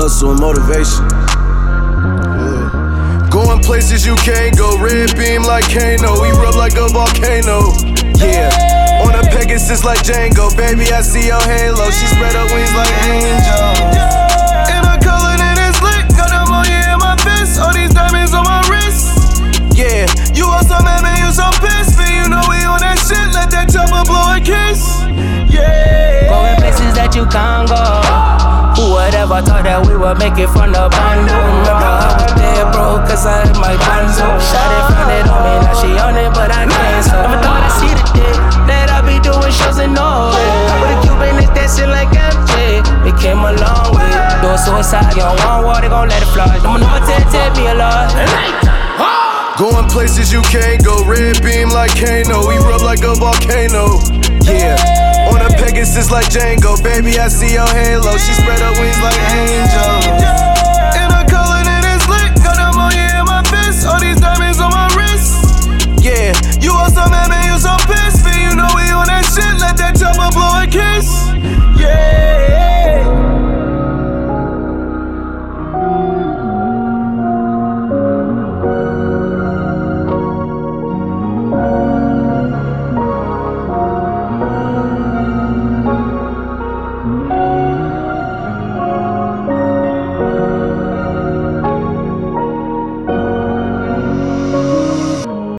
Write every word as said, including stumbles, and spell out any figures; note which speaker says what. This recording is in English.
Speaker 1: hustle and motivation. Yeah. Going places you can't go, red beam like Kano, we rub like a volcano. Yeah, on a Pegasus like Django, baby I see your halo, she spread her wings like angels. In a color that is lit, got ammonia in my fist, all these diamonds on my wrist. Yeah, you also mad, man, you so pissed, man, you know we on that shit, let that chopper blow a kiss. Yeah,
Speaker 2: going places that you can't go. Who would ever thought that we would make it from the bando? Remember I was dead broke cause I had my banzo. Shot it, found it on me, now she on it but I can't. So never thought I'd see the day that I be doing shows in Norway. With a Cuban is dancing like M J. We came a long way. Doing suicide, you don't want war, they gon' let it fly. I'ma never tell, tell me a lot.
Speaker 1: Going places you can't go, red beam like Kano, we rub like a volcano. Yeah, on a Pegasus like Django, baby I see your halo, she spread her wings like angels.